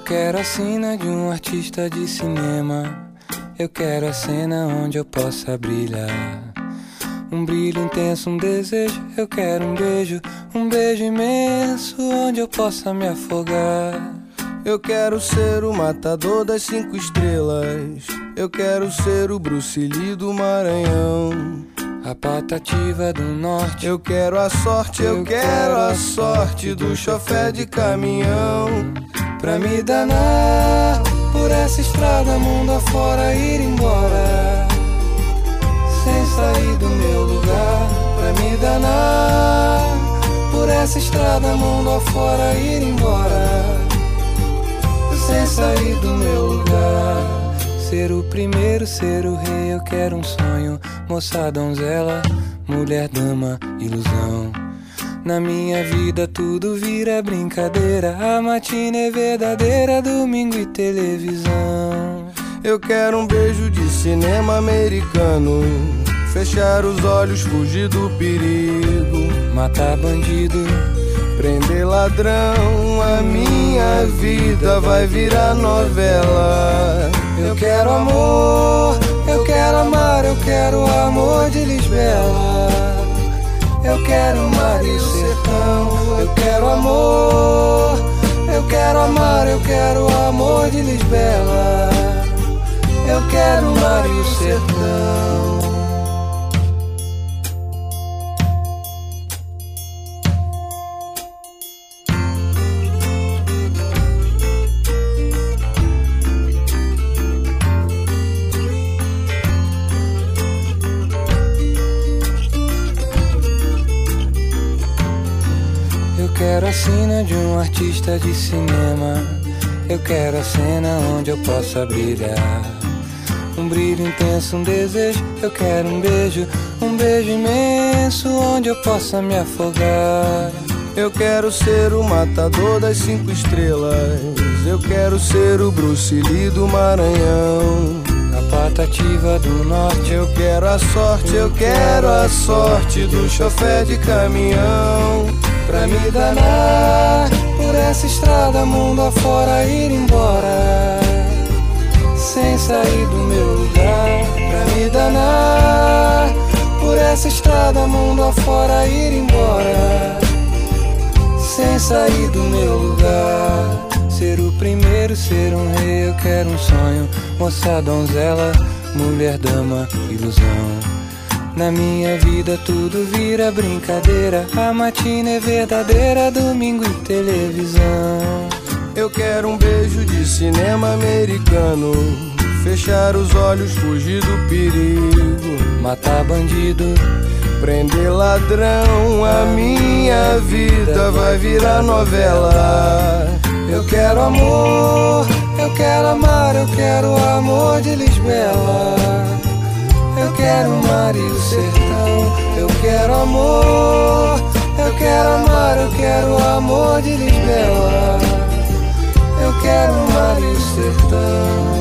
quero a sina de um artista de cinema. Eu quero a cena onde eu possa brilhar. Um brilho intenso, um desejo. Eu quero um beijo imenso onde eu possa me afogar. Eu quero ser o matador das 5 estrelas. Eu quero ser o Bruce Lee do Maranhão, a Patativa do Norte. Eu quero a sorte, eu quero a sorte do chofé de caminhão. Pra me danar por essa estrada mundo afora, ir embora sem sair do meu lugar. Pra me danar por essa estrada mundo afora, ir embora sem sair do meu lugar. Ser o primeiro, ser o rei, eu quero um sonho. Moça, donzela, mulher, dama, ilusão. Na minha vida tudo vira brincadeira. A matina é verdadeira, domingo e televisão. Eu quero um beijo de cinema americano. Fechar os olhos, fugir do perigo. Matar bandido, prender ladrão. A minha vida vai virar novela. Eu quero amor, eu quero amar, eu quero o amor de Lisbela. Eu quero o mar e o sertão. Eu quero amor, eu quero amar, eu quero o amor de Lisbela. Eu quero o mar e o sertão. Eu quero a sina de um artista de cinema. Eu quero a cena onde eu possa brilhar. Um brilho intenso, um desejo. Eu quero um beijo imenso onde eu possa me afogar. Eu quero ser o matador das 5 estrelas. Eu quero ser o Bruce Lee do Maranhão, a Patativa do Norte. Eu quero a sorte, eu quero a sorte do chofé de caminhão. Pra me danar por essa estrada mundo afora, ir embora sem sair do meu lugar. Pra me danar por essa estrada mundo afora, ir embora sem sair do meu lugar. Ser o primeiro, ser um rei, eu quero um sonho. Moça, donzela, mulher, dama, ilusão. Na minha vida tudo vira brincadeira. A matina é verdadeira, domingo e televisão. Eu quero um beijo de cinema americano. Fechar os olhos, fugir do perigo. Matar bandido, prender ladrão. A minha vida vai virar novela. Eu quero amor, eu quero amar, eu quero o amor de Lisbela. Eu quero o mar e o sertão. Eu quero amor, eu quero amar, eu quero o amor de Lisbela. Eu quero o mar e o sertão.